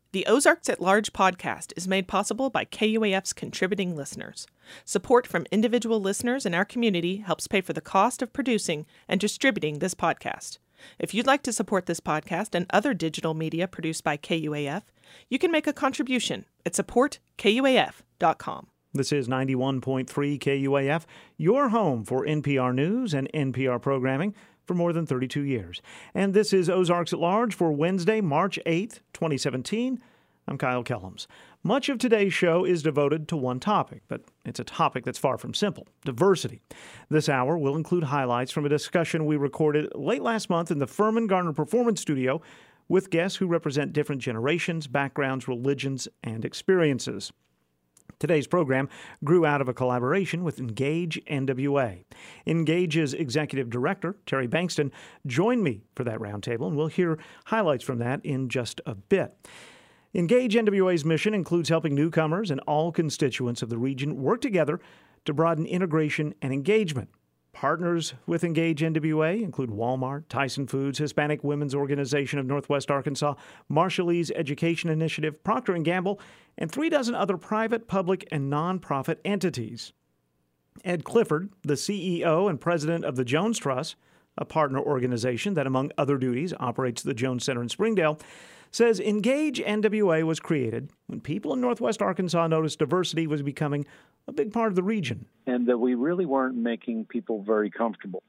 The Ozarks at Large podcast is made possible by KUAF's contributing listeners. Support from individual listeners in our community helps pay for the cost of producing and distributing this podcast. If you'd like to support this podcast and other digital media produced by KUAF, you can make a contribution at supportkuaf.com. This is 91.3 KUAF, your home for NPR News and NPR programming for more than 32 years. And this is Ozarks at Large for Wednesday, March 8th, 2017. I'm Kyle Kellums. Much of today's show is devoted to one topic, but it's a topic that's far from simple: diversity. This hour will include highlights from a discussion we recorded late last month in the Furman Garner Performance Studio with guests who represent different generations, backgrounds, religions, and experiences. Today's program grew out of a collaboration with Engage NWA. Engage's executive director, Terry Bankston, joined me for that roundtable, and we'll hear highlights from that in just a bit. Engage NWA's mission includes helping newcomers and all constituents of the region work together to broaden integration and engagement. Partners with Engage NWA include Walmart, Tyson Foods, Hispanic Women's Organization of Northwest Arkansas, Marshallese Education Initiative, Procter & Gamble, and 36 other private, public, and nonprofit entities. Ed Clifford, the CEO and president of the Jones Trust, a partner organization that, among other duties, operates the Jones Center in Springdale, says Engage NWA was created when people in Northwest Arkansas noticed diversity was becoming a big part of the region. And that we really weren't making people very comfortable.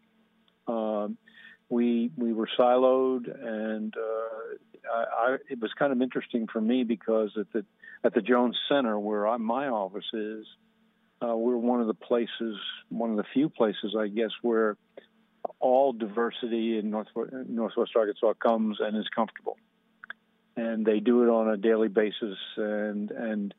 We were siloed, and it was kind of interesting for me because at the Jones Center, where my office is, we're one of the few places, I guess, where all diversity in Northwest Arkansas comes and is comfortable. And they do it on a daily basis, and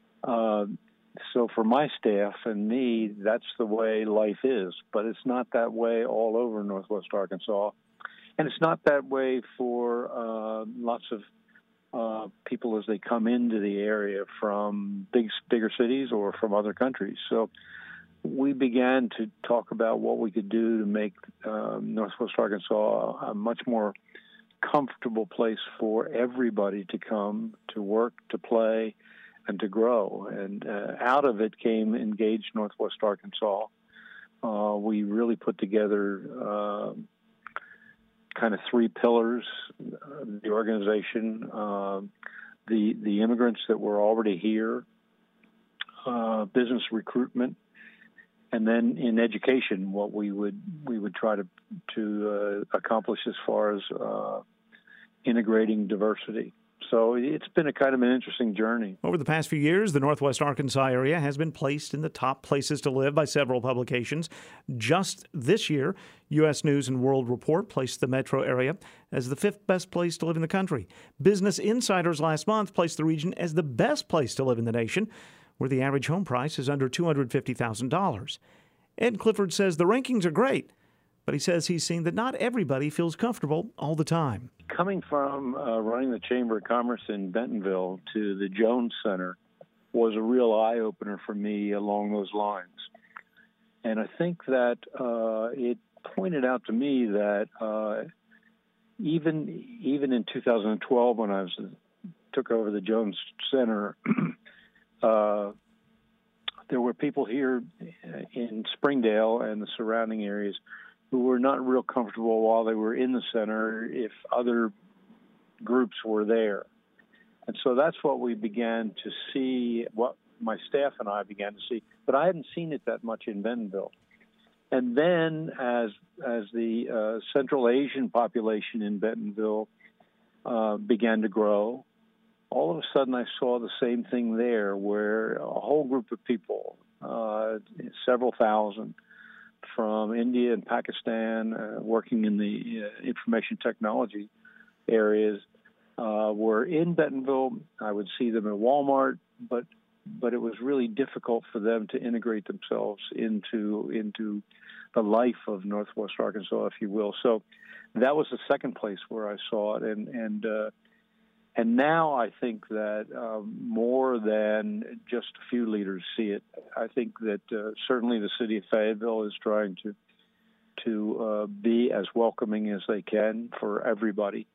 so for my staff and me, that's the way life is. But it's not that way all over Northwest Arkansas, and it's not that way for lots of people as they come into the area from bigger cities or from other countries. So we began to talk about what we could do to make Northwest Arkansas a much more comfortable place for everybody to come, to work, to play, and to grow. And out of it came Engage Northwest Arkansas. We really put together kind of three pillars: the organization, the immigrants that were already here, business recruitment, and then in education, what we would try to accomplish as far as integrating diversity. So it's been a kind of an interesting journey. Over the past few years, the Northwest Arkansas area has been placed in the top places to live by several publications. Just this year, U.S. News & World Report placed the metro area as the 5th best place to live in the country. Business Insiders last month placed the region as the best place to live in the nation, where the average home price is under $250,000. Ed Clifford says the rankings are great, but he says he's seen that not everybody feels comfortable all the time. Coming from running the Chamber of Commerce in Bentonville to the Jones Center was a real eye-opener for me along those lines. And I think that it pointed out to me that even in 2012, when I took over the Jones Center, there were people here in Springdale and the surrounding areas who were not real comfortable while they were in the center if other groups were there. And so that's what we began to see, what my staff and I began to see, but I hadn't seen it that much in Bentonville. And then as the Central Asian population in Bentonville began to grow, all of a sudden I saw the same thing there, where a whole group of people, several thousand, from India and Pakistan, working in the information technology areas, were in Bentonville. I would see them at Walmart, but it was really difficult for them to integrate themselves into the life of Northwest Arkansas, if you will. So that was the second place where I saw it, and now I think that more than just a few leaders see it. I think that certainly the city of Fayetteville is trying to be as welcoming as they can for everybody.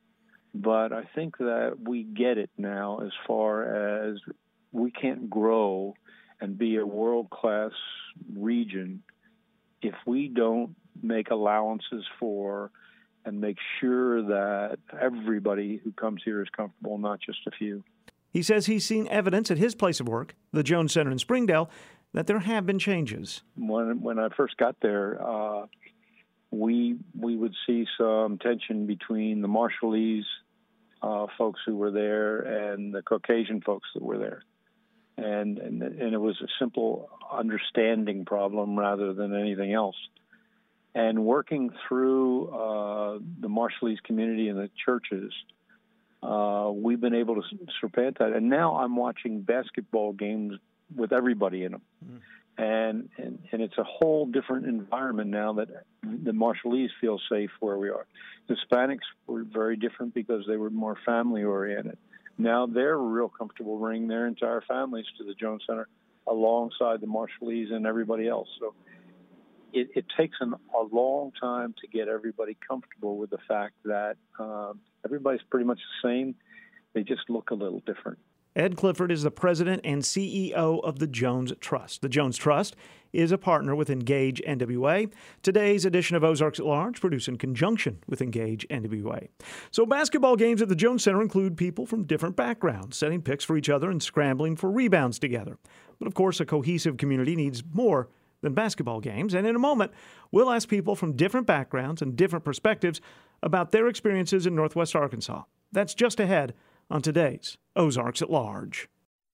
But I think that we get it now as far as we can't grow and be a world-class region if we don't make allowances for and make sure that everybody who comes here is comfortable, not just a few. He says he's seen evidence at his place of work, the Jones Center in Springdale, that there have been changes. When I first got there, we would see some tension between the Marshallese folks who were there and the Caucasian folks that were there. And it was a simple understanding problem rather than anything else. And working through the Marshallese community and the churches, we've been able to surpass that. And now I'm watching basketball games with everybody in them. Mm. And it's a whole different environment now that the Marshallese feel safe where we are. The Hispanics were very different because they were more family-oriented. Now they're real comfortable bringing their entire families to the Jones Center alongside the Marshallese and everybody else. So it takes a long time to get everybody comfortable with the fact that everybody's pretty much the same. They just look a little different. Ed Clifford is the president and CEO of the Jones Trust. The Jones Trust is a partner with Engage NWA. Today's edition of Ozarks at Large, produced in conjunction with Engage NWA. So basketball games at the Jones Center include people from different backgrounds, setting picks for each other and scrambling for rebounds together. But of course, a cohesive community needs more than basketball games. And in a moment, we'll ask people from different backgrounds and different perspectives about their experiences in Northwest Arkansas. That's just ahead on today's Ozarks at Large.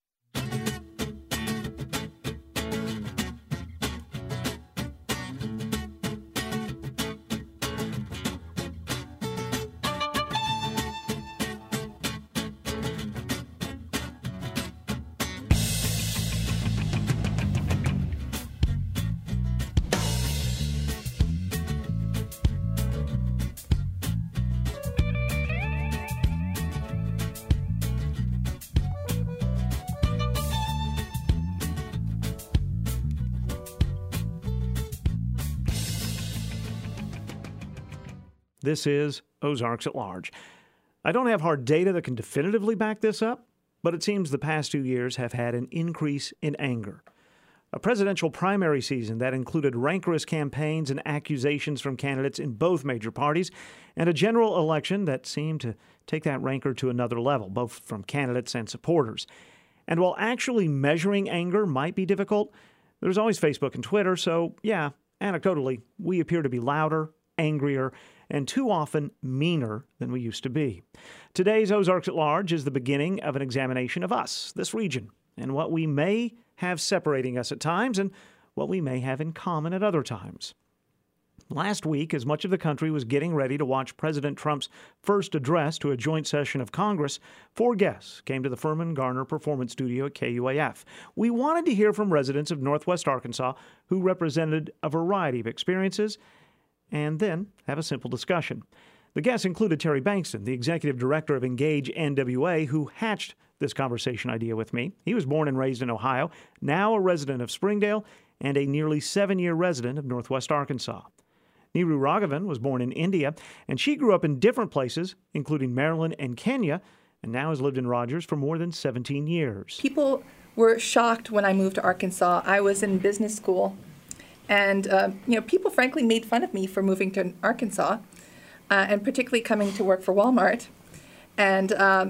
This is Ozarks at Large. I don't have hard data that can definitively back this up, but it seems the past 2 years have had an increase in anger. A presidential primary season that included rancorous campaigns and accusations from candidates in both major parties, and a general election that seemed to take that rancor to another level, both from candidates and supporters. And while actually measuring anger might be difficult, there's always Facebook and Twitter, so yeah, anecdotally, we appear to be louder, angrier, and too often meaner than we used to be. Today's Ozarks at Large is the beginning of an examination of us, this region, and what we may have separating us at times and what we may have in common at other times. Last week, as much of the country was getting ready to watch President Trump's first address to a joint session of Congress, 4 guests came to the Furman Garner Performance Studio at KUAF. We wanted to hear from residents of Northwest Arkansas who represented a variety of experiences and then have a simple discussion. The guests included Terry Bankston, the executive director of Engage NWA, who hatched this conversation idea with me. He was born and raised in Ohio, now a resident of Springdale, and a nearly 7-year resident of Northwest Arkansas. Neeru Raghavan was born in India, and she grew up in different places, including Maryland and Kenya, and now has lived in Rogers for more than 17 years. People were shocked when I moved to Arkansas. I was in business school. And, people frankly made fun of me for moving to Arkansas, and particularly coming to work for Walmart. And,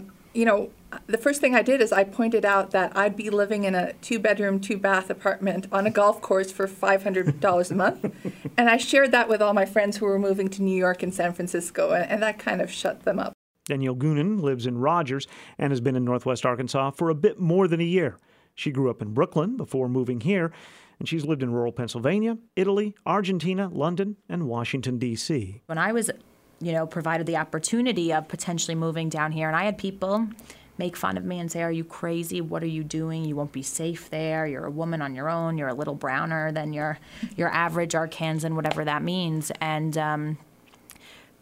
the first thing I did is I pointed out that I'd be living in a 2-bedroom, 2-bath apartment on a golf course for $500 a month. And I shared that with all my friends who were moving to New York and San Francisco, and that kind of shut them up. Danielle Goonan lives in Rogers and has been in Northwest Arkansas for a bit more than a year. She grew up in Brooklyn before moving here, and she's lived in rural Pennsylvania, Italy, Argentina, London, and Washington, D.C. When I was, provided the opportunity of potentially moving down here, and I had people make fun of me and say, "Are you crazy? What are you doing? You won't be safe there. You're a woman on your own. You're a little browner than your average Arkansan," whatever that means. And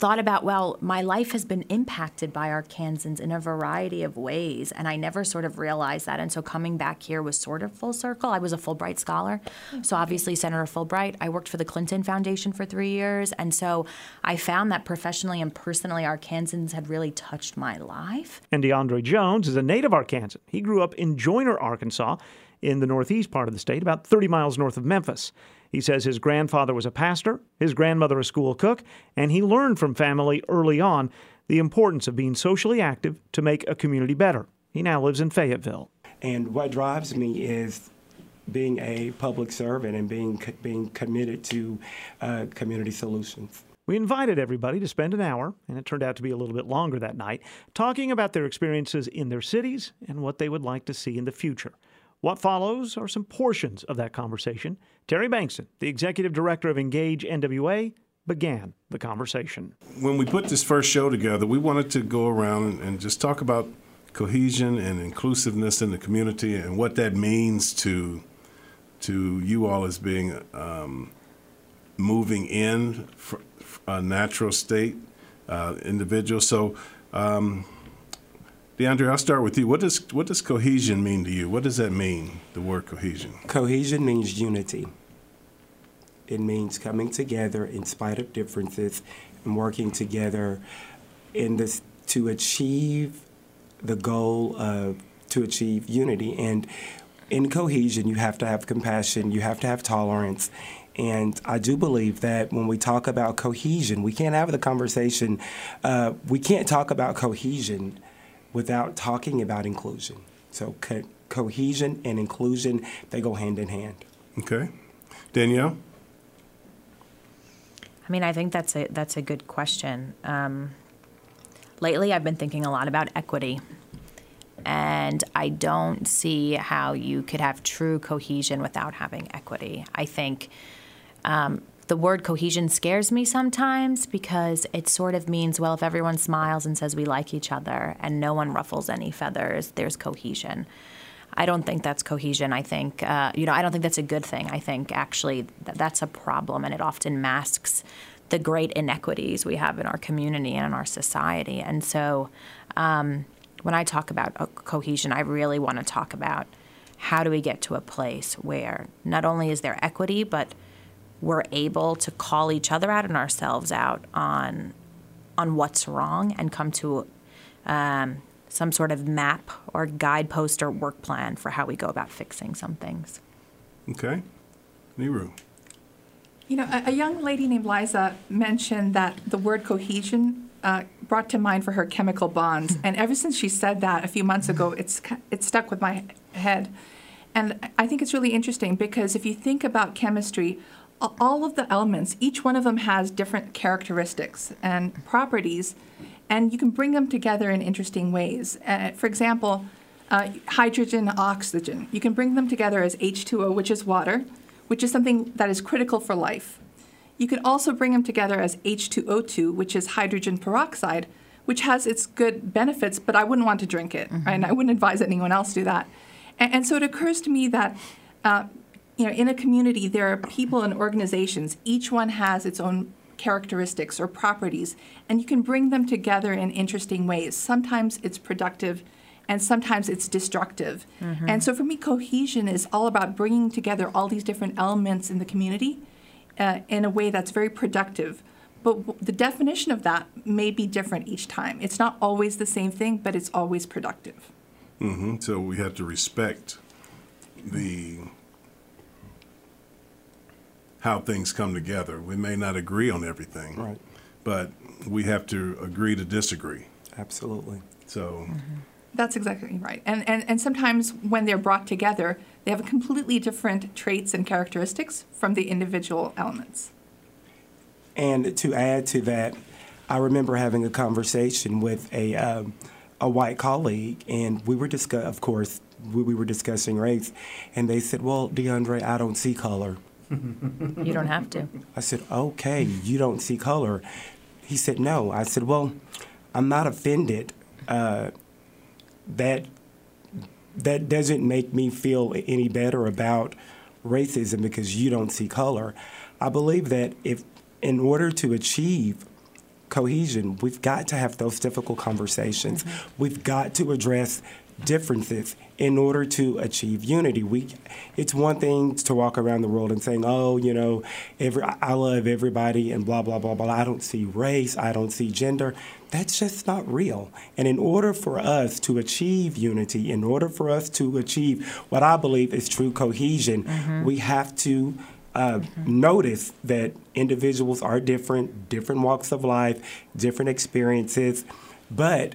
thought about, well, my life has been impacted by Arkansans in a variety of ways, and I never sort of realized that. And so coming back here was sort of full circle. I was a Fulbright scholar, so obviously Senator Fulbright. I worked for the Clinton Foundation for 3 years, and so I found that professionally and personally Arkansans had really touched my life. And DeAndre Jones is a native Arkansan. He grew up in Joyner, Arkansas, in the northeast part of the state, about 30 miles north of Memphis. He says his grandfather was a pastor, his grandmother a school cook, and he learned from family early on the importance of being socially active to make a community better. He now lives in Fayetteville. And what drives me is being a public servant and being committed to community solutions. We invited everybody to spend an hour, and it turned out to be a little bit longer that night, talking about their experiences in their cities and what they would like to see in the future. What follows are some portions of that conversation. Terry Bankston, the executive director of Engage NWA, began the conversation. When we put this first show together, we wanted to go around and just talk about cohesion and inclusiveness in the community and what that means to you all as being moving in a natural state individual. So, DeAndre, I'll start with you. What does cohesion mean to you? What does that mean, the word cohesion? Cohesion means unity. It means coming together in spite of differences and working together to achieve the goal to achieve unity. And in cohesion, you have to have compassion, you have to have tolerance. And I do believe that when we talk about cohesion, we can't have the conversation, we can't talk about cohesion without talking about inclusion. So cohesion and inclusion, they go hand in hand. Okay. Danielle? I mean, I think that's a good question. Lately, I've been thinking a lot about equity, and I don't see how you could have true cohesion without having equity. I think the word cohesion scares me sometimes because it sort of means, well, if everyone smiles and says we like each other and no one ruffles any feathers, there's cohesion. I don't think that's cohesion. I think, I don't think that's a good thing. I think actually that's a problem, and it often masks the great inequities we have in our community and in our society. And so when I talk about cohesion, I really want to talk about how do we get to a place where not only is there equity, but we're able to call each other out and ourselves out on what's wrong and come to some sort of map or guidepost or work plan for how we go about fixing some things. Okay. Niru. You know, a young lady named Liza mentioned that the word cohesion brought to mind for her chemical bonds. And ever since she said that a few months ago, it's stuck with my head. And I think it's really interesting because if you think about chemistry, all of the elements, each one of them has different characteristics and properties, and you can bring them together in interesting ways. For example, hydrogen, oxygen. You can bring them together as H2O, which is water, which is something that is critical for life. You could also bring them together as H2O2, which is hydrogen peroxide, which has its good benefits, but I wouldn't want to drink it, right? And I wouldn't advise anyone else do that. And so it occurs to me that in a community, there are people and organizations. Each one has its own characteristics or properties, and you can bring them together in interesting ways. Sometimes it's productive, and sometimes it's destructive. And so for me, cohesion is all about bringing together all these different elements in the community in a way that's very productive. But the definition of that may be different each time. It's not always the same thing, but it's always productive. So we have to respect how things come together. We may not agree on everything, Right. but we have to agree to disagree. Absolutely. So That's exactly right. And sometimes when they're brought together, they have completely different traits and characteristics from the individual elements. And to add to that, I remember having a conversation with a white colleague, and we were of course, we were discussing race, and they said, "Well, DeAndre, I don't see color." You don't have to. I said, "Okay, you don't see color." He said, "No." I said, "Well, I'm not offended. That doesn't make me feel any better about racism because you don't see color. I believe that in order to achieve cohesion, we've got to have those difficult conversations. We've got to address differences in order to achieve unity. It's one thing to walk around the world and saying, oh, I love everybody and blah, blah, blah, blah. I don't see race. I don't see gender. That's just not real. And in order for us to achieve unity, in order for us to achieve what I believe is true cohesion, we have to notice that individuals are different walks of life, different experiences, but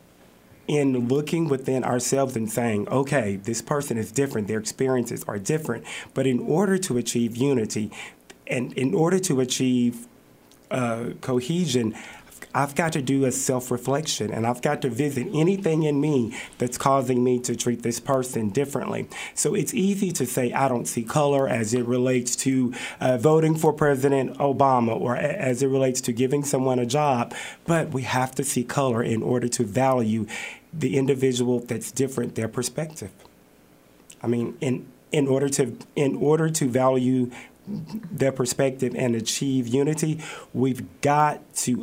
in looking within ourselves and saying, okay, this person is different, their experiences are different, but in order to achieve unity and in order to achieve cohesion, I've got to do a self-reflection, and I've got to visit anything in me that's causing me to treat this person differently. So it's easy to say I don't see color as it relates to voting for President Obama or as it relates to giving someone a job, but we have to see color in order to value the individual that's different, their perspective. I mean, in order to value their perspective and achieve unity, we've got to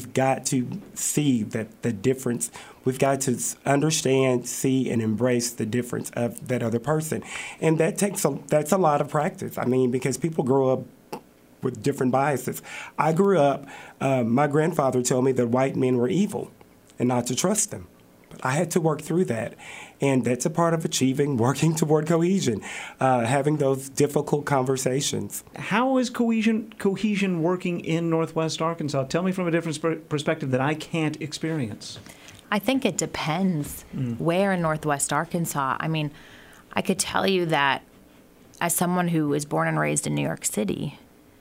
see that the difference. We've got to understand, see, and embrace the difference of that other person, and that's a lot of practice. I mean, because people grow up with different biases. I grew up. My grandfather told me that white men were evil, and not to trust them. But I had to work through that. And that's a part of working toward cohesion, having those difficult conversations. How is cohesion working in Northwest Arkansas? Tell me from a different perspective that I can't experience. I think it depends where in Northwest Arkansas. I mean, I could tell you that as someone who was born and raised in New York City,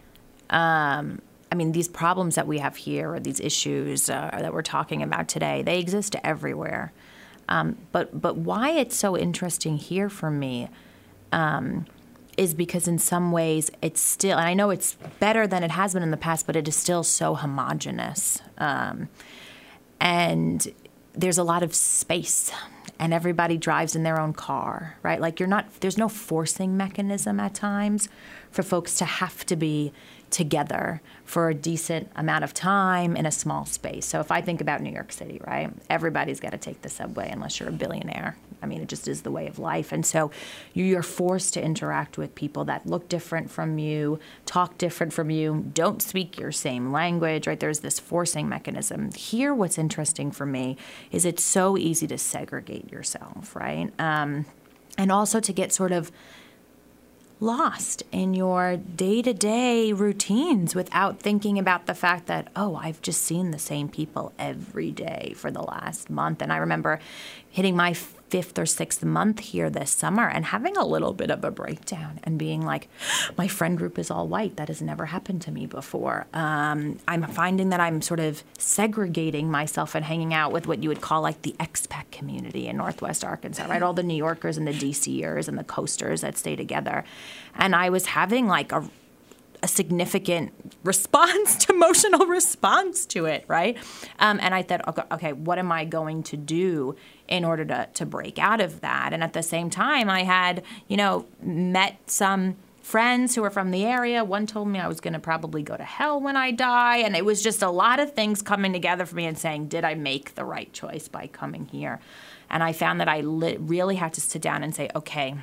I mean, these problems that we have here, or these issues that we're talking about today, they exist everywhere. But why it's so interesting here for me is because in some ways it's still, and I know it's better than it has been in the past, but it is still so homogenous. And there's a lot of space, and everybody drives in their own car, right? Like there's no forcing mechanism at times for folks to have to be together for a decent amount of time in a small space. So if I think about New York City, right, everybody's got to take the subway unless you're a billionaire. I mean, it just is the way of life. And so you're forced to interact with people that look different from you, talk different from you, don't speak your same language, right? There's this forcing mechanism. Here, what's interesting for me is it's so easy to segregate yourself, right? And also to get sort of lost in your day-to-day routines without thinking about the fact that, oh, I've just seen the same people every day for the last month. And I remember hitting my 5th or 6th month here this summer and having a little bit of a breakdown and being like, my friend group is all white. That has never happened to me before. I'm finding that I'm sort of segregating myself and hanging out with what you would call like the expat community in Northwest Arkansas, right? All the New Yorkers and the DCers and the coasters that stay together. And I was having like a significant emotional response to it, right? And I thought, okay, what am I going to do in order to break out of that? And at the same time, I had, met some friends who were from the area. One told me I was going to probably go to hell when I die. And it was just a lot of things coming together for me and saying, did I make the right choice by coming here? And I found that I really had to sit down and say, okay,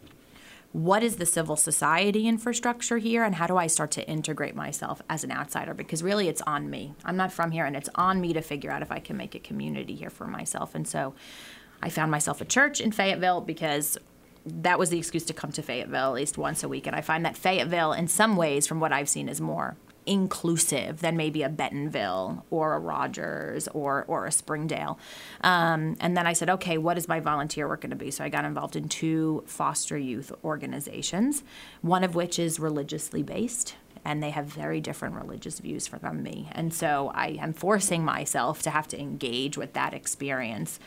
what is the civil society infrastructure here, and how do I start to integrate myself as an outsider? Because really it's on me. I'm not from here, and it's on me to figure out if I can make a community here for myself. And so I found myself a church in Fayetteville because that was the excuse to come to Fayetteville at least once a week. And I find that Fayetteville, in some ways, from what I've seen, is more inclusive than maybe a Bentonville or a Rogers or a Springdale. And then I said, okay, what is my volunteer work going to be? So I got involved in 2 foster youth organizations, one of which is religiously based, and they have very different religious views from me. And so I am forcing myself to have to engage with that experience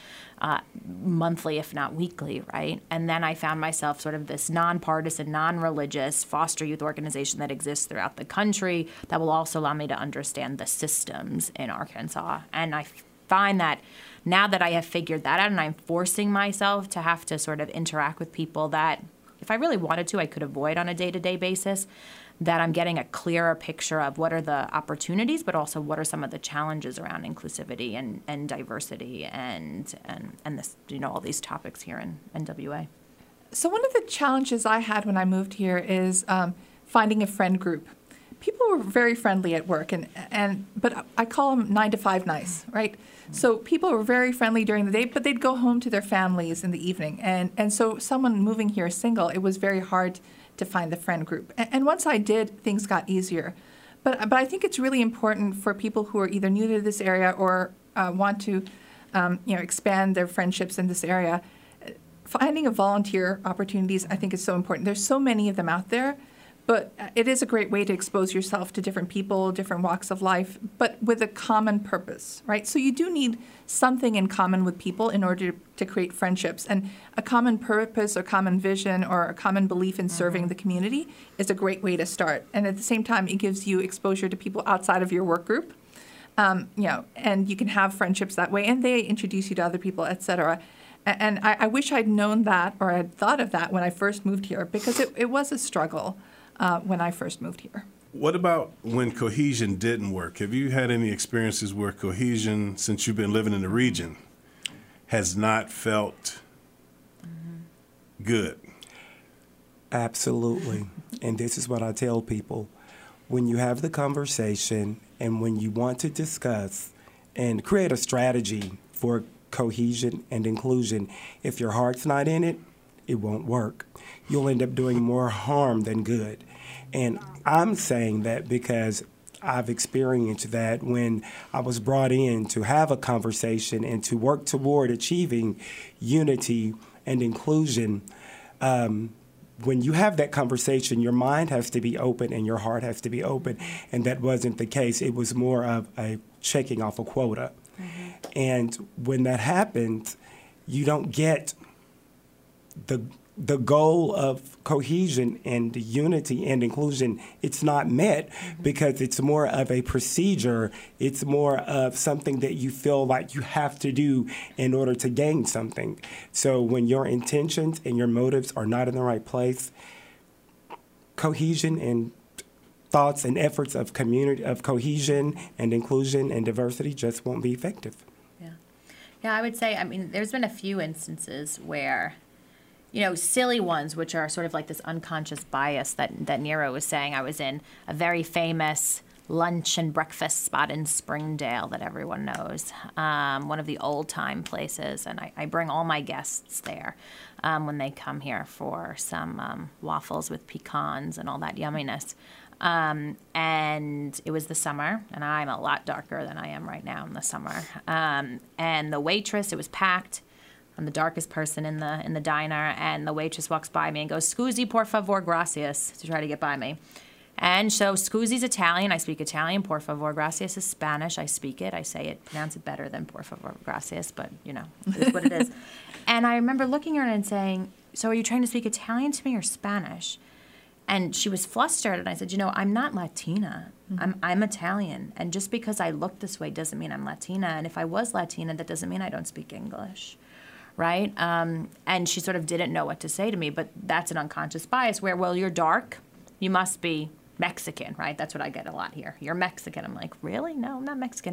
monthly, if not weekly, right? And then I found myself sort of this nonpartisan, non-religious foster youth organization that exists throughout the country that will also allow me to understand the systems in Arkansas. And I find that now that I have figured that out and I'm forcing myself to have to sort of interact with people that if I really wanted to, I could avoid on a day-to-day basis, that I'm getting a clearer picture of what are the opportunities, but also what are some of the challenges around inclusivity and diversity and this, all these topics here in NWA. So one of the challenges I had when I moved here is finding a friend group. People were very friendly at work, but I call them 9 to 5 nice, right? So people were very friendly during the day, but they'd go home to their families in the evening. And so someone moving here single, it was very hard to find the friend group. And once I did, things got easier. But I think it's really important for people who are either new to this area or want to expand their friendships in this area. Finding a volunteer opportunities, I think, is so important. There's so many of them out there. But it is a great way to expose yourself to different people, different walks of life, but with a common purpose, right? So you do need something in common with people in order to create friendships. And a common purpose or common vision or a common belief in serving the community is a great way to start. And at the same time, it gives you exposure to people outside of your work group, and you can have friendships that way, and they introduce you to other people, et cetera. And I wish I'd known that or I'd thought of that when I first moved here, because it was a struggle. When I first moved here. What about when cohesion didn't work? Have you had any experiences where cohesion, since you've been living in the region, has not felt good? Absolutely. And this is what I tell people. When you have the conversation and when you want to discuss and create a strategy for cohesion and inclusion, if your heart's not in it, it won't work. You'll end up doing more harm than good. And I'm saying that because I've experienced that when I was brought in to have a conversation and to work toward achieving unity and inclusion. When you have that conversation, your mind has to be open and your heart has to be open. And that wasn't the case. It was more of a checking off a quota. Mm-hmm. And when that happens, you don't get the goal of cohesion and unity and inclusion. It's not met because it's more of a procedure. It's more of something that you feel like you have to do in order to gain something. So when your intentions and your motives are not in the right place, cohesion and thoughts and efforts of community, of cohesion and inclusion and diversity just won't be effective. Yeah, I would say, there's been a few instances where silly ones, which are sort of like this unconscious bias that Nero was saying. I was in a very famous lunch and breakfast spot in Springdale that everyone knows, one of the old-time places, and I bring all my guests there when they come here for some waffles with pecans and all that yumminess. And it was the summer, and I'm a lot darker than I am right now in the summer. And the waitress, it was packed. I'm the darkest person in the diner, and the waitress walks by me and goes, "Scusi, por favor, gracias," to try to get by me. And so scusi's Italian. I speak Italian. Por favor, gracias is Spanish. I speak it. I say it, pronounce it better than por favor, gracias, but, it is what it is. And I remember looking at her and saying, "So are you trying to speak Italian to me or Spanish?" And she was flustered, and I said, I'm not Latina. Mm-hmm. I'm Italian. And just because I look this way doesn't mean I'm Latina. And if I was Latina, that doesn't mean I don't speak English. Right? And she sort of didn't know what to say to me, but that's an unconscious bias where, well, you're dark, you must be Mexican, right? That's what I get a lot here. You're Mexican. I'm like, really? No, I'm not Mexican.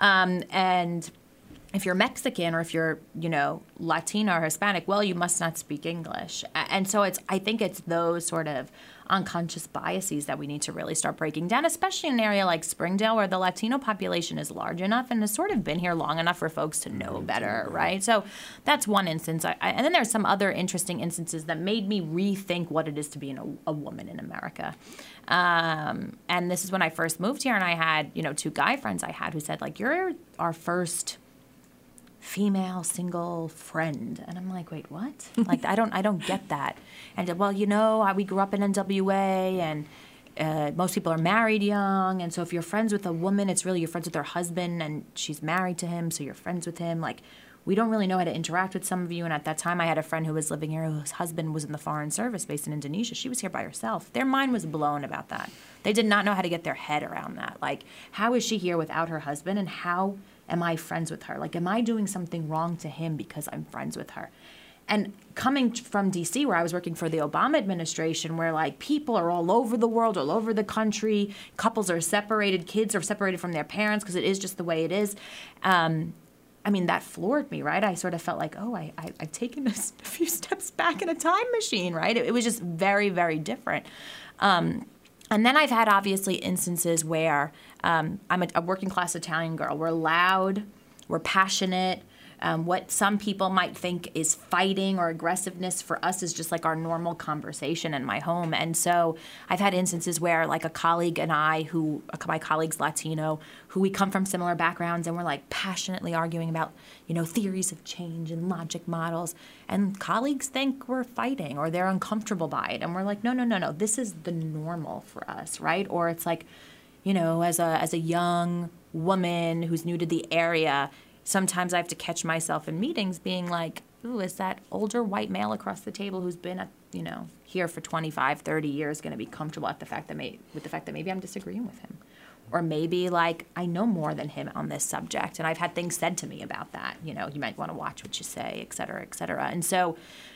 And if you're Mexican or if you're, Latino or Hispanic, well, you must not speak English. And so I think it's those sort of unconscious biases that we need to really start breaking down, especially in an area like Springdale where the Latino population is large enough and has sort of been here long enough for folks to know better, right? So that's one instance. And then there's some other interesting instances that made me rethink what it is to be a woman in America. And this is when I first moved here, and I had, 2 guy friends I had who said, you're our first female single friend. And I'm like, wait, what? I don't get that. And well, we grew up in NWA, and most people are married young, and so if you're friends with a woman, it's really you're friends with her husband, and she's married to him, so you're friends with him. We don't really know how to interact with some of you. And at that time, I had a friend who was living here whose husband was in the Foreign Service based in Indonesia. She was here by herself. Their mind was blown about that. They did not know how to get their head around that. How is she here without her husband, and how am I friends with her? Am I doing something wrong to him because I'm friends with her? And coming from D.C., where I was working for the Obama administration, where like people are all over the world, all over the country, couples are separated, kids are separated from their parents because it is just the way it is. I mean, that floored me, right? I sort of felt like, oh, I've taken a few steps back in a time machine, right? It was just very, very different. And then I've had, obviously, instances where I'm a working class Italian girl. We're loud, we're passionate. What some people might think is fighting or aggressiveness for us is just like our normal conversation in my home. And so I've had instances where like a colleague and I, my colleague's Latino, who we come from similar backgrounds, and we're like passionately arguing about, theories of change and logic models. And colleagues think we're fighting or they're uncomfortable by it. And we're like, no, this is the normal for us, right? Or it's like, as a young woman who's new to the area, sometimes I have to catch myself in meetings being like, ooh, is that older white male across the table who's been, here for 25, 30 years going to be comfortable with the fact that maybe I'm disagreeing with him? Or maybe, like, I know more than him on this subject, and I've had things said to me about that. You might want to watch what you say, et cetera, et cetera. And so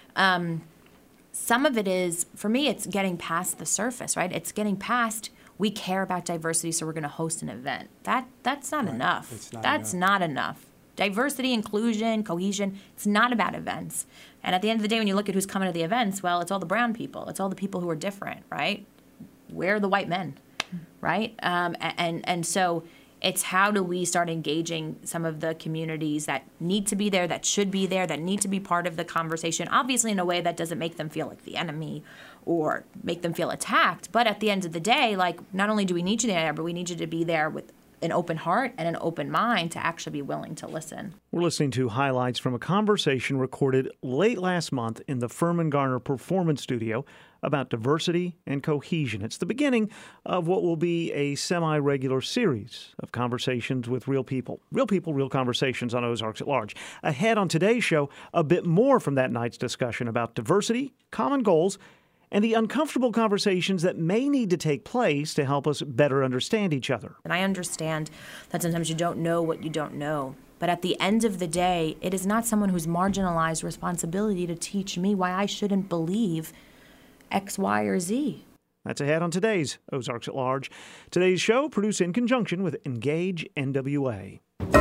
some of it is, for me, it's getting past the surface, right? It's getting past, we care about diversity, so we're going to host an event. That's not enough. That's not enough. Diversity, inclusion, cohesion, it's not about events. And at the end of the day, when you look at who's coming to the events, well, it's all the brown people. It's all the people who are different, right? We're the white men, right? And so it's how do we start engaging some of the communities that need to be there, that should be there, that need to be part of the conversation, obviously in a way that doesn't make them feel like the enemy or make them feel attacked. But at the end of the day, like, not only do we need you there, but we need you to be there with an open heart and an open mind to actually be willing to listen. We're listening to highlights from a conversation recorded late last month in the Furman Garner Performance Studio about diversity and cohesion. It's the beginning of what will be a semi-regular series of conversations with real people, real conversations on Ozarks at Large. Ahead on today's show, a bit more from that night's discussion about diversity, common goals, and the uncomfortable conversations that may need to take place to help us better understand each other. And I understand that sometimes you don't know what you don't know. But at the end of the day, it is not someone who's marginalized responsibility to teach me why I shouldn't believe X, Y, or Z. That's ahead on today's Ozarks at Large. Today's show produced in conjunction with Engage NWA.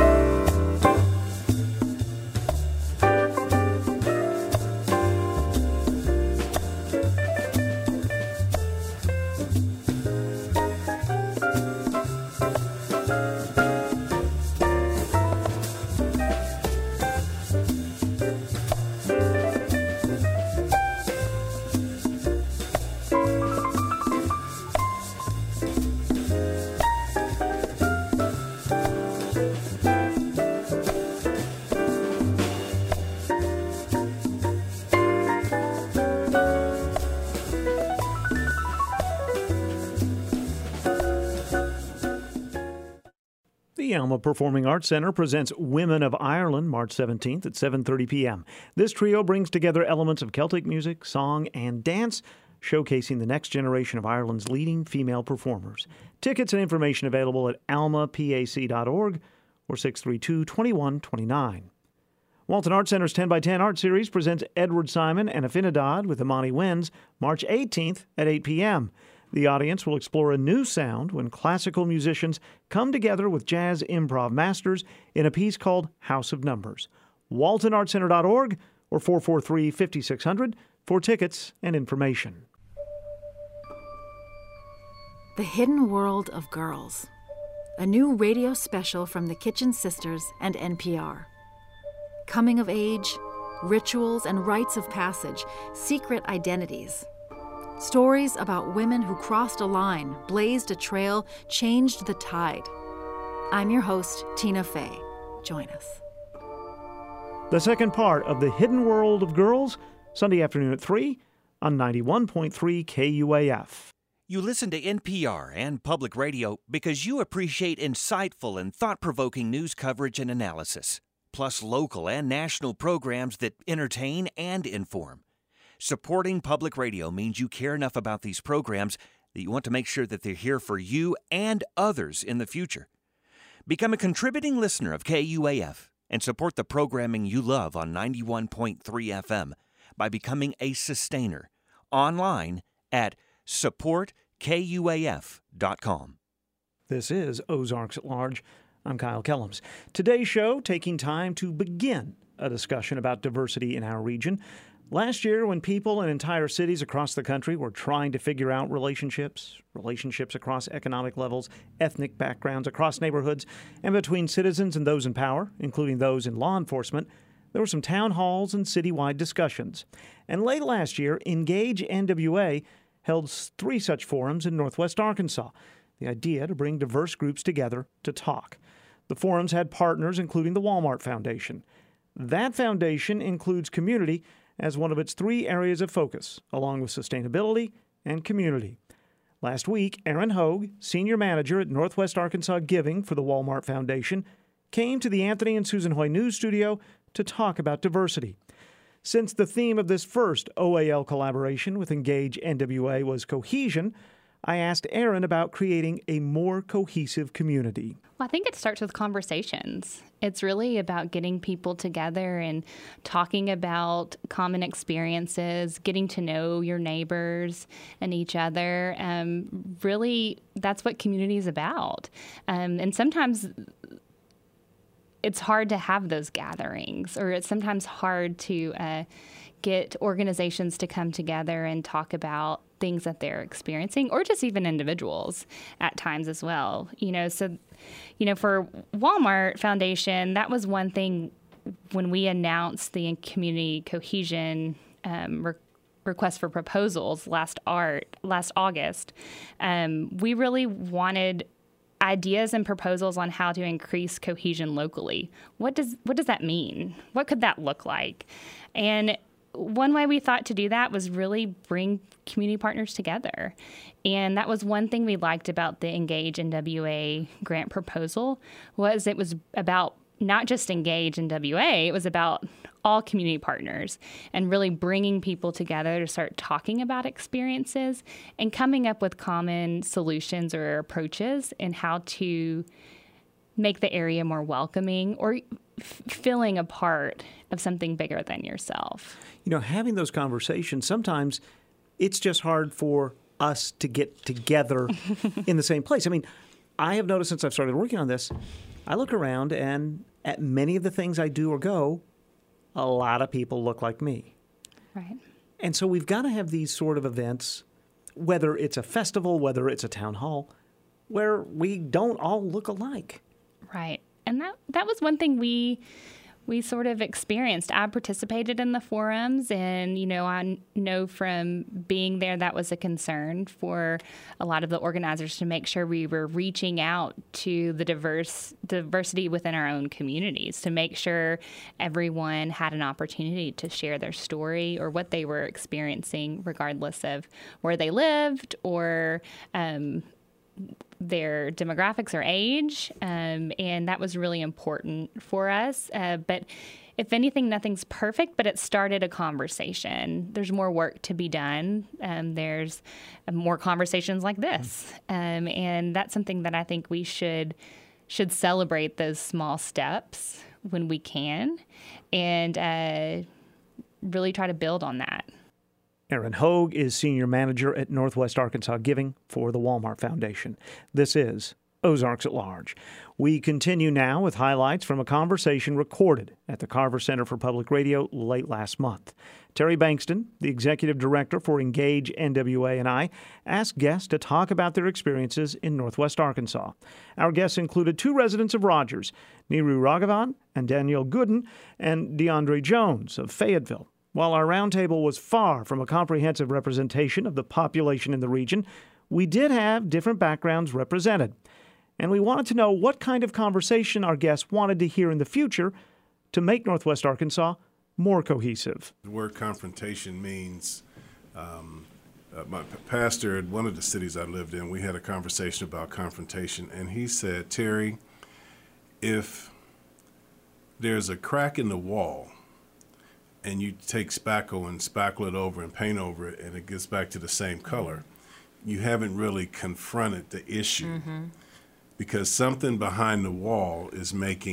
The Alma Performing Arts Center presents Women of Ireland March 17th at 7:30 p.m. This trio brings together elements of Celtic music, song, and dance, showcasing the next generation of Ireland's leading female performers. Tickets and information available at almapac.org or 632-2129. Walton Arts Center's 10 by 10 Art Series presents Edward Simon and Afinidad with Imani Winds March 18th at 8 p.m. The audience will explore a new sound when classical musicians come together with jazz improv masters in a piece called House of Numbers. WaltonArtCenter.org or 443-5600 for tickets and information. The Hidden World of Girls, a new radio special from the Kitchen Sisters and NPR. Coming of age, rituals and rites of passage, secret identities. Stories about women who crossed a line, blazed a trail, changed the tide. I'm your host, Tina Fey. Join us. The second part of The Hidden World of Girls, Sunday afternoon at 3 on 91.3 KUAF. You listen to NPR and public radio because you appreciate insightful and thought-provoking news coverage and analysis, plus local and national programs that entertain and inform. Supporting public radio means you care enough about these programs that you want to make sure that they're here for you and others in the future. Become a contributing listener of KUAF and support the programming you love on 91.3 FM by becoming a sustainer online at supportkuaf.com. This is Ozarks at Large. I'm Kyle Kellums. Today's show taking time to begin a discussion about diversity in our region. Last year, when people in entire cities across the country were trying to figure out relationships across economic levels, ethnic backgrounds, across neighborhoods, and between citizens and those in power, including those in law enforcement, there were some town halls and citywide discussions. And late last year, Engage NWA held 3 such forums in Northwest Arkansas. The idea to bring diverse groups together to talk. The forums had partners, including the Walmart Foundation. That foundation includes community as one of its 3 areas of focus, along with sustainability and community. Last week, Aaron Hogue, senior manager at Northwest Arkansas Giving for the Walmart Foundation, came to the Anthony and Susan Hoy News Studio to talk about diversity. Since the theme of this first OAL collaboration with Engage NWA was cohesion, I asked Aaron about creating a more cohesive community. Well, I think it starts with conversations. It's really about getting people together and talking about common experiences, getting to know your neighbors and each other. Really, that's what community is about. And sometimes it's hard to have those gatherings, or it's sometimes hard to get organizations to come together and talk about things that they're experiencing, or just even individuals at times as well. So for Walmart Foundation, that was one thing when we announced the community cohesion request for proposals last August. We really wanted ideas and proposals on how to increase cohesion locally. What does that mean? What could that look like? And one way we thought to do that was really bring community partners together. And that was one thing we liked about the Engage NWA grant proposal, was it was about not just Engage NWA, it was about all community partners and really bringing people together to start talking about experiences and coming up with common solutions or approaches in how to make the area more welcoming or feeling a part of something bigger than yourself. Having those conversations, sometimes it's just hard for us to get together in the same place. I mean, I have noticed since I've started working on this, I look around and at many of the things I do or go, a lot of people look like me. Right. And so we've got to have these sort of events, whether it's a festival, whether it's a town hall, where we don't all look alike. Right. And that was one thing we sort of experienced. I participated in the forums, and, I know from being there that was a concern for a lot of the organizers to make sure we were reaching out to the diversity within our own communities, to make sure everyone had an opportunity to share their story or what they were experiencing, regardless of where they lived or their demographics or age, and that was really important for us. But if anything, nothing's perfect, but it started a conversation. There's more work to be done. There's more conversations like this, and that's something that I think we should celebrate those small steps when we can, and really try to build on that. Aaron Hogue is Senior Manager at Northwest Arkansas Giving for the Walmart Foundation. This is Ozarks at Large. We continue now with highlights from a conversation recorded at the Carver Center for Public Radio late last month. Terry Bankston, the Executive Director for Engage NWA, and I asked guests to talk about their experiences in Northwest Arkansas. Our guests included 2 residents of Rogers, Niru Raghavan and Danielle Gooden, and DeAndre Jones of Fayetteville. While our roundtable was far from a comprehensive representation of the population in the region, we did have different backgrounds represented. And we wanted to know what kind of conversation our guests wanted to hear in the future to make Northwest Arkansas more cohesive. The word confrontation means, my pastor at one of the cities I lived in, we had a conversation about confrontation, and he said, Terry, if there's a crack in the wall, and you take spackle and spackle it over and paint over it, and it gets back to the same color, you haven't really confronted the issue, because something behind the wall is making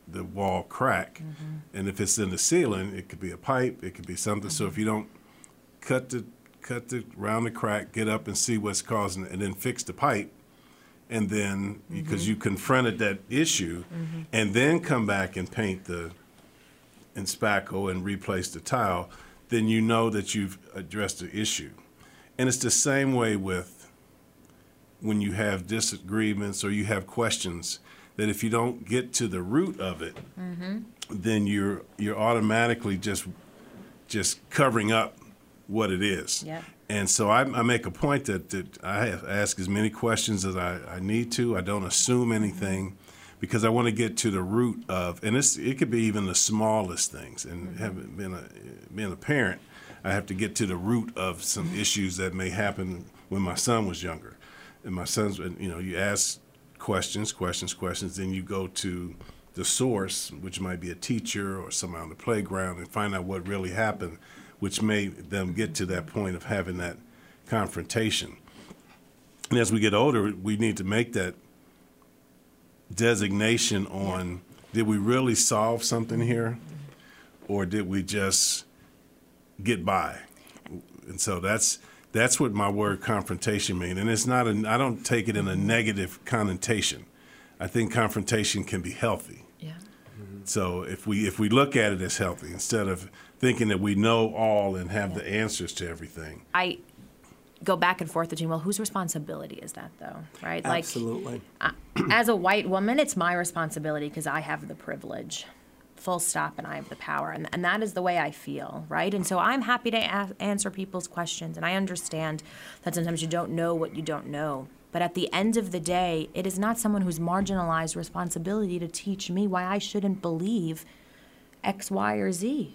the wall crack. And if it's in the ceiling, it could be a pipe, it could be something. So if you don't cut the around the crack, get up and see what's causing it, and then fix the pipe, and then because you confronted that issue, and then come back and paint and spackle and replace the tile, then you know that you've addressed the issue. And it's the same way with when you have disagreements or you have questions, that if you don't get to the root of it, then you're automatically just covering up what it is. Yep. And so I make a point that I ask as many questions as I need to. I don't assume anything, because I want to get to the root of, and it could be even the smallest things. And having being a parent, I have to get to the root of some issues that may happen when my son was younger. And my son's, you ask questions, then you go to the source, which might be a teacher or someone on the playground, and find out what really happened, which made them get to that point of having that confrontation. And as we get older, we need to make that designation on, did we really solve something here, or did we just get by? And so that's what my word confrontation means. And it's not I don't take it in a negative connotation. I think confrontation can be healthy. Yeah. So if we look at it as healthy, instead of thinking that we know all and have the answers to everything. I go back and forth between, well, whose responsibility is that, though, right? Absolutely. As a white woman, it's my responsibility because I have the privilege, full stop, and I have the power. And that is the way I feel, right? And so I'm happy to answer people's questions, and I understand that sometimes you don't know what you don't know. But at the end of the day, it is not someone who's marginalized responsibility to teach me why I shouldn't believe X, Y, or Z.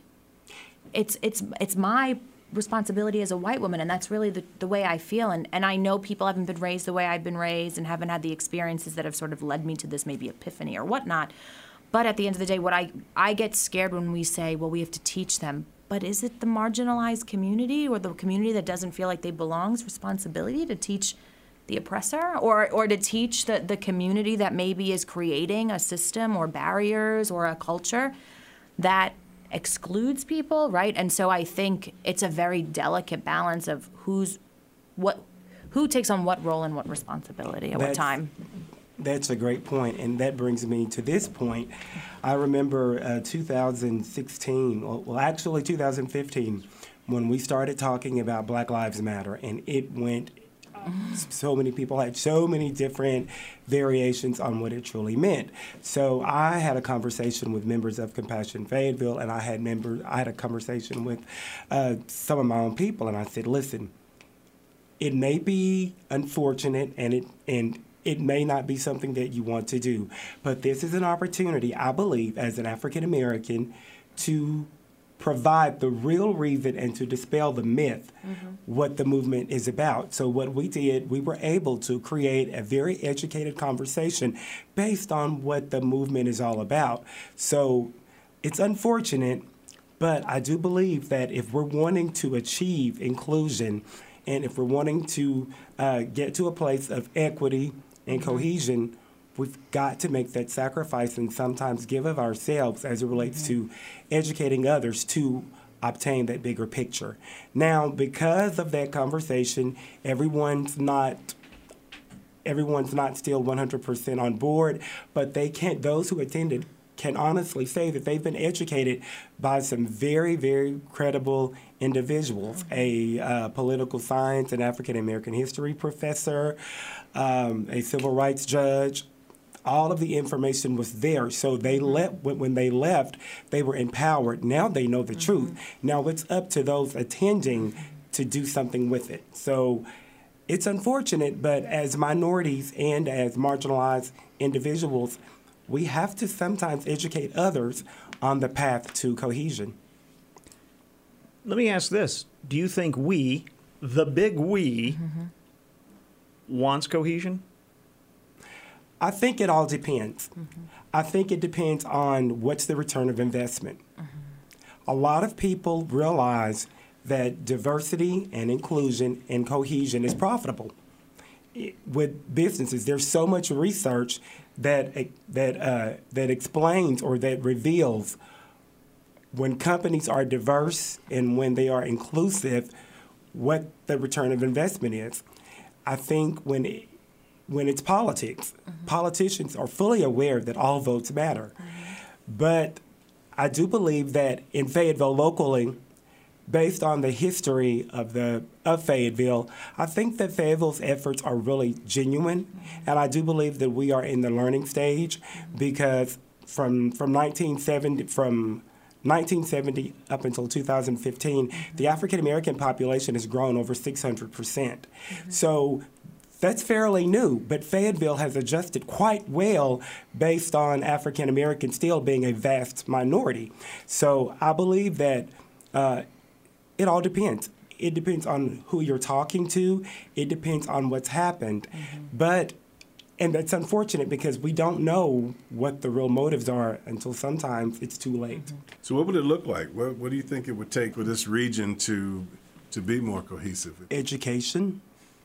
It's my responsibility as a white woman, and that's really the way I feel. And I know people haven't been raised the way I've been raised and haven't had the experiences that have sort of led me to this maybe epiphany or whatnot. But at the end of the day, what I get scared when we say, well, we have to teach them. But is it the marginalized community or the community that doesn't feel like they belong's responsibility to teach the oppressor, or to teach the community that maybe is creating a system or barriers or a culture that excludes people, right? And so I think it's a very delicate balance of who takes on what role and what responsibility at what time. That's a great point, and that brings me to this point. I remember 2016, well, actually 2015, when we started talking about Black Lives Matter, and it went, so many people had so many different variations on what it truly meant. So I had a conversation with members of Compassion Fayetteville, and I had a conversation with some of my own people, and I said, listen, it may be unfortunate, and it may not be something that you want to do, but this is an opportunity, I believe, as an African American, to provide the real reason and to dispel the myth, what the movement is about. So what we did, we were able to create a very educated conversation based on what the movement is all about. So it's unfortunate, but I do believe that if we're wanting to achieve inclusion, and if we're wanting to get to a place of equity and cohesion, we've got to make that sacrifice and sometimes give of ourselves as it relates to educating others to obtain that bigger picture. Now, because of that conversation, everyone's not still 100% on board, but those who attended can honestly say that they've been educated by some very, very credible individuals, a political science and African American history professor, a civil rights judge. All of the information was there, so when they left, they were empowered. Now they know the truth. Now it's up to those attending to do something with it. So it's unfortunate, but as minorities and as marginalized individuals, we have to sometimes educate others on the path to cohesion. Let me ask this. Do you think we, the big we, wants cohesion? I think it all depends. I think it depends on what's the return of investment. A lot of people realize that diversity and inclusion and cohesion is profitable. with businesses. There's so much research that explains or that reveals when companies are diverse and when they are inclusive, what the return of investment is. I think when it's politics, politicians are fully aware that all votes matter. But I do believe that in Fayetteville locally, based on the history of Fayetteville, I think that Fayetteville's efforts are really genuine, and I do believe that we are in the learning stage because from 1970 up until 2015, the African American population has grown over 600%. So that's fairly new, but Fayetteville has adjusted quite well based on African Americans still being a vast minority. So I believe that it all depends. It depends on who you're talking to. It depends on what's happened. And that's unfortunate because we don't know what the real motives are until sometimes it's too late. So what would it look like? What do you think it would take for this region to be more cohesive? Education,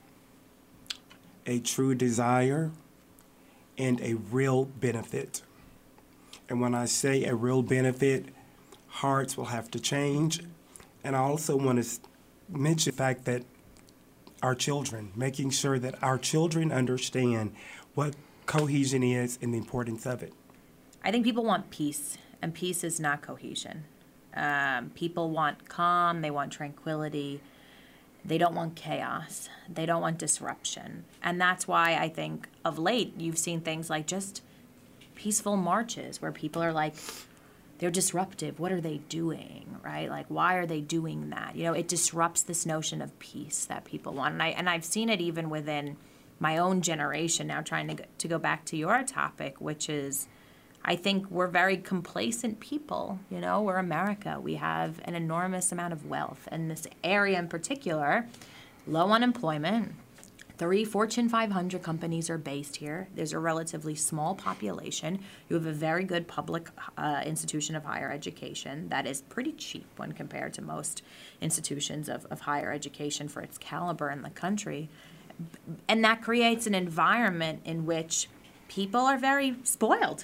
a true desire, and a real benefit. And when I say a real benefit, hearts will have to change. And I also want to mention the fact that our children, making sure that our children understand what cohesion is and the importance of it. I think people want peace, and peace is not cohesion. People want calm, they want tranquility, they don't want chaos, they don't want disruption. And that's why I think of late you've seen things like just peaceful marches where people are like, they're disruptive. What are they doing, right? Like, why are they doing that? You know, it disrupts this notion of peace that people want. And I've seen it even within my own generation now, trying to go back to your topic, which is, I think we're very complacent people. You know, we're America. We have an enormous amount of wealth. And this area in particular, low unemployment. 3 Fortune 500 companies are based here. There's a relatively small population. You have a very good public institution of higher education that is pretty cheap when compared to most institutions of higher education for its caliber in the country. And that creates an environment in which people are very spoiled.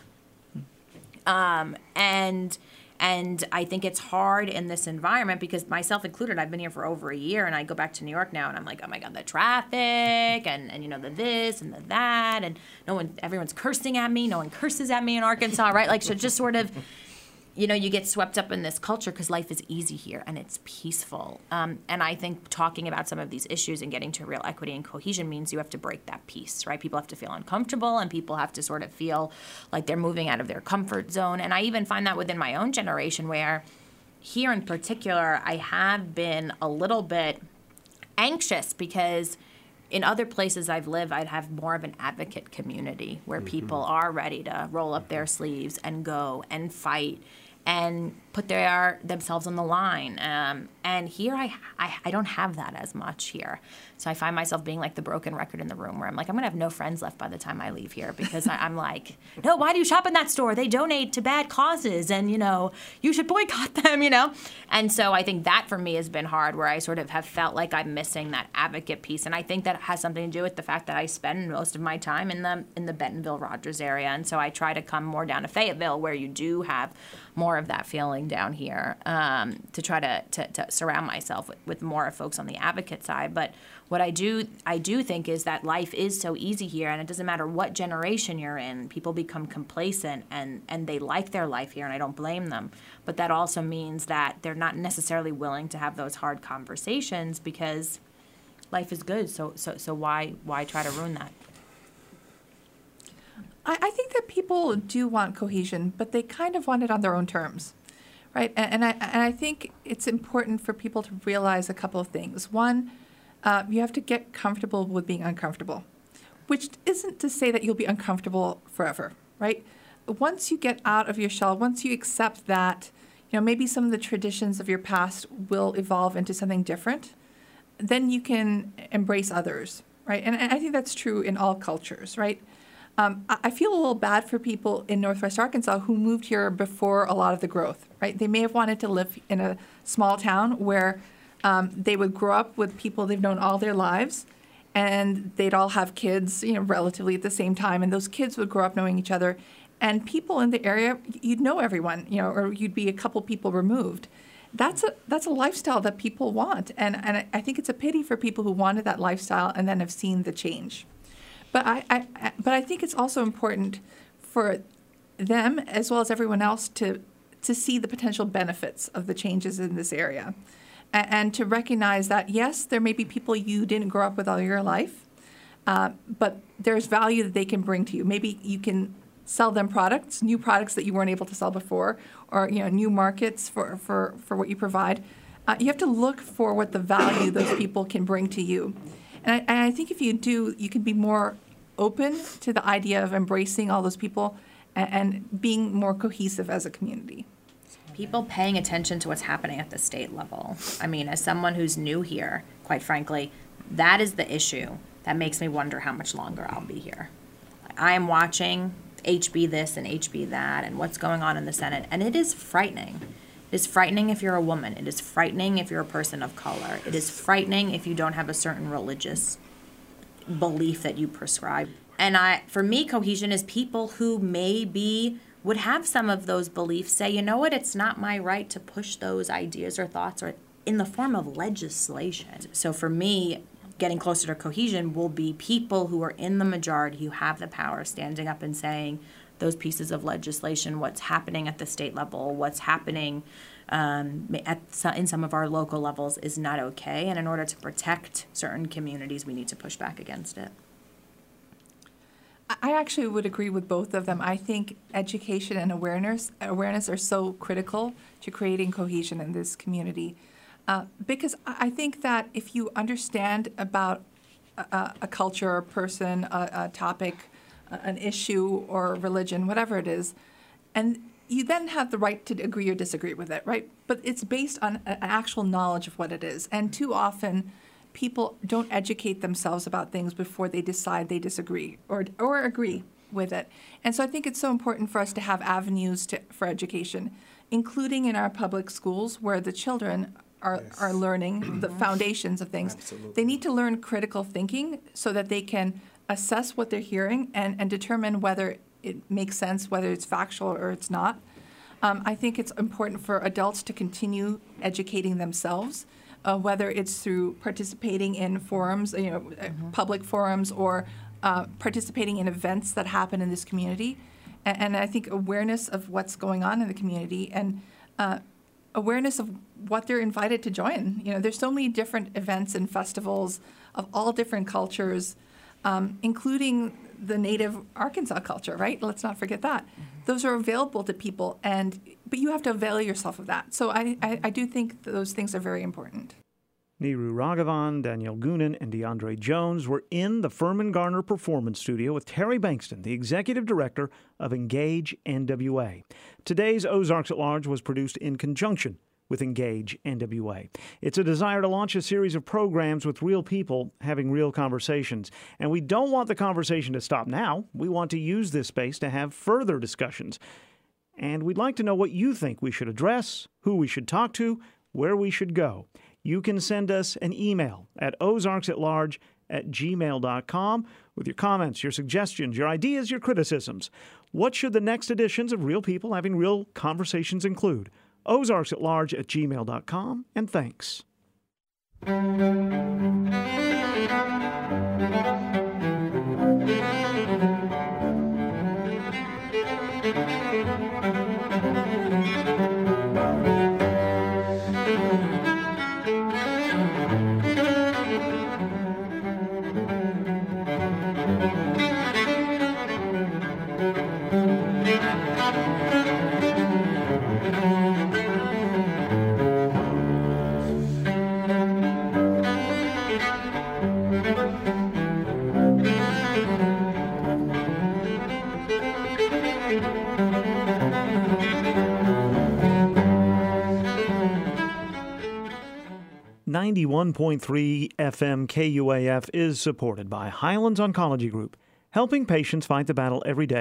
And I think it's hard in this environment because myself included, I've been here for over a year and I go back to New York now and I'm like, oh my God, the traffic and you know, the this and the that and everyone's cursing at me. No one curses at me in Arkansas, right? Like, so just sort of, you know, you get swept up in this culture because life is easy here and it's peaceful. And I think talking about some of these issues and getting to real equity and cohesion means you have to break that peace, right? People have to feel uncomfortable and people have to sort of feel like they're moving out of their comfort zone. And I even find that within my own generation where here in particular, I have been a little bit anxious because in other places I've lived, I'd have more of an advocate community where people are ready to roll up their sleeves and go and fight and put themselves on the line. And here I don't have that as much here. So I find myself being like the broken record in the room where I'm like, I'm going to have no friends left by the time I leave here because I'm like, no, why do you shop in that store? They donate to bad causes and, you know, you should boycott them, you know? And so I think that for me has been hard where I sort of have felt like I'm missing that advocate piece. And I think that has something to do with the fact that I spend most of my time in the Bentonville-Rogers area. And so I try to come more down to Fayetteville where you do have more of that feeling down here to try to surround myself with more folks on the advocate side. But what I do think is that life is so easy here, and it doesn't matter what generation you're in, people become complacent and they like their life here, and I don't blame them. But that also means that they're not necessarily willing to have those hard conversations because life is good, so why try to ruin that? I think that people do want cohesion, but they kind of want it on their own terms, right? And I think it's important for people to realize a couple of things. One, you have to get comfortable with being uncomfortable, which isn't to say that you'll be uncomfortable forever, right? Once you get out of your shell, once you accept that, you know, maybe some of the traditions of your past will evolve into something different, then you can embrace others, right? And I think that's true in all cultures, right? I feel a little bad for people in Northwest Arkansas who moved here before a lot of the growth, right? They may have wanted to live in a small town where they would grow up with people they've known all their lives, and they'd all have kids, relatively at the same time, and those kids would grow up knowing each other. And people in the area, you'd know everyone, or you'd be a couple people removed. That's a lifestyle that people want, and I think it's a pity for people who wanted that lifestyle and then have seen the change. But I think it's also important for them as well as everyone else to see the potential benefits of the changes in this area, and to recognize that yes, there may be people you didn't grow up with all your life, but there's value that they can bring to you. Maybe you can sell them products, new products that you weren't able to sell before, or new markets for what you provide. You have to look for what the value those people can bring to you. And I think if you do, you can be more open to the idea of embracing all those people and being more cohesive as a community. People paying attention to what's happening at the state level. I mean, as someone who's new here, quite frankly, that is the issue that makes me wonder how much longer I'll be here. I am watching HB this and HB that and what's going on in the Senate, and it is frightening. It is frightening if you're a woman. It is frightening if you're a person of color. It is frightening if you don't have a certain religious belief that you prescribe. And for me, cohesion is people who maybe would have some of those beliefs say, you know what, it's not my right to push those ideas or thoughts or in the form of legislation. So for me, getting closer to cohesion will be people who are in the majority, who have the power, standing up and saying those pieces of legislation, what's happening at the state level, what's happening in some of our local levels is not okay. And in order to protect certain communities, we need to push back against it. I actually would agree with both of them. I think education and awareness are so critical to creating cohesion in this community. Because I think that if you understand about a culture, a person, a topic, an issue, or religion, whatever it is, and you then have the right to agree or disagree with it, right? But it's based on an actual knowledge of what it is. And too often, people don't educate themselves about things before they decide they disagree or agree with it. And so I think it's so important for us to have avenues for education, including in our public schools where the children are learning the foundations of things. Absolutely. They need to learn critical thinking so that they can assess what they're hearing and determine whether it makes sense, whether it's factual or it's not. I think it's important for adults to continue educating themselves, whether it's through participating in forums, public forums, or participating in events that happen in this community. And I think awareness of what's going on in the community and awareness of what they're invited to join. There's so many different events and festivals of all different cultures, including the native Arkansas culture, right? Let's not forget that. Those are available to people, but you have to avail yourself of that. So I do think those things are very important. Neeru Raghavan, Danielle Goonan, and DeAndre Jones were in the Furman Garner Performance Studio with Terry Bankston, the Executive Director of Engage NWA. Today's Ozarks at Large was produced in conjunction with Engage NWA. It's a desire to launch a series of programs with real people having real conversations. And we don't want the conversation to stop now. We want to use this space to have further discussions. And we'd like to know what you think we should address, who we should talk to, where we should go. You can send us an email at ozarksatlarge@gmail.com with your comments, your suggestions, your ideas, your criticisms. What should the next editions of Real People Having Real Conversations include? ozarksatlarge@gmail.com, and thanks. .3 FM KUAF is supported by Highlands Oncology Group, helping patients fight the battle every day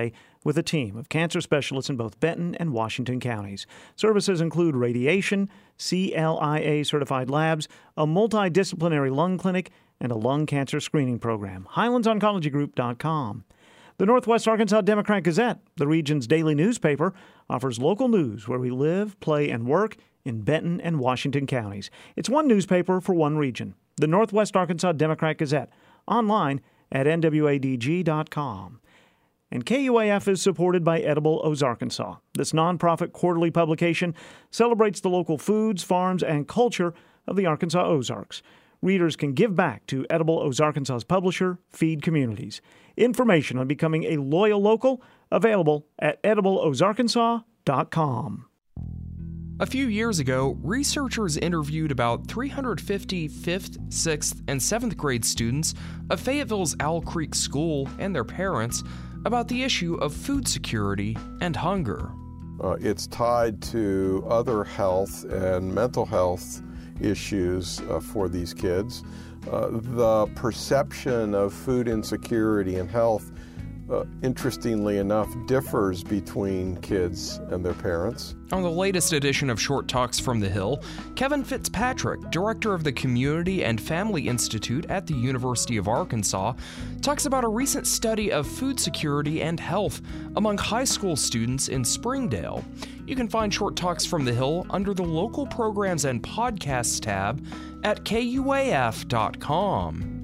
with a team of cancer specialists in both Benton and Washington counties. Services include radiation, CLIA-certified labs, a multidisciplinary lung clinic, and a lung cancer screening program. HighlandsOncologyGroup.com. The Northwest Arkansas Democrat-Gazette, the region's daily newspaper, offers local news where we live, play, and work in Benton and Washington counties. It's one newspaper for one region. The Northwest Arkansas Democrat-Gazette, online at NWADG.com. And KUAF is supported by Edible Ozarkansas. This nonprofit quarterly publication celebrates the local foods, farms, and culture of the Arkansas Ozarks. Readers can give back to Edible Ozarkansas's publisher, Feed Communities. Information on becoming a loyal local available at edibleozarkansas.com. A few years ago, researchers interviewed about 350 5th, 6th, and 7th grade students of Fayetteville's Owl Creek School and their parents about the issue of food security and hunger. It's tied to other health and mental health issues for these kids. The perception of food insecurity and health, interestingly enough, differs between kids and their parents. On the latest edition of Short Talks from the Hill, Kevin Fitzpatrick, director of the Community and Family Institute at the University of Arkansas, talks about a recent study of food security and health among high school students in Springdale. You can find Short Talks from the Hill under the Local Programs and Podcasts tab at KUAF.com.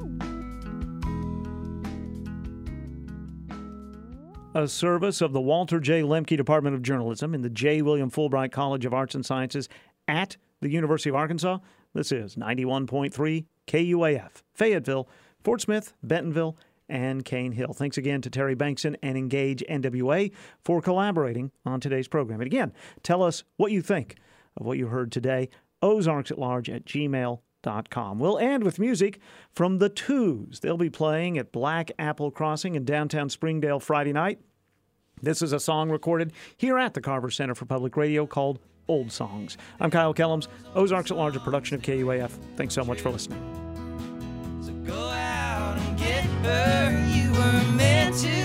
A service of the Walter J. Lemke Department of Journalism in the J. William Fulbright College of Arts and Sciences at the University of Arkansas. This is 91.3 KUAF, Fayetteville, Fort Smith, Bentonville, and Cane Hill. Thanks again to Terry Bankson and Engage NWA for collaborating on today's program. And again, tell us what you think of what you heard today. ozarksatlarge@gmail.com. We'll end with music from The Twos. They'll be playing at Black Apple Crossing in downtown Springdale Friday night. This is a song recorded here at the Carver Center for Public Radio called Old Songs. I'm Kyle Kellums, Ozarks at Large, a production of KUAF. Thanks so much for listening. So go out and get her, you were meant to,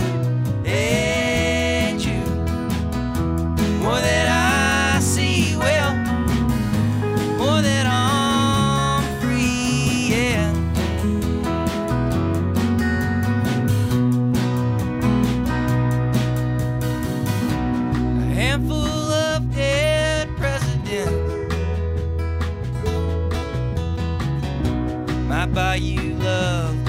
and you, more than I see, well, more than I'm free, yeah. A handful of dead presidents might buy you love,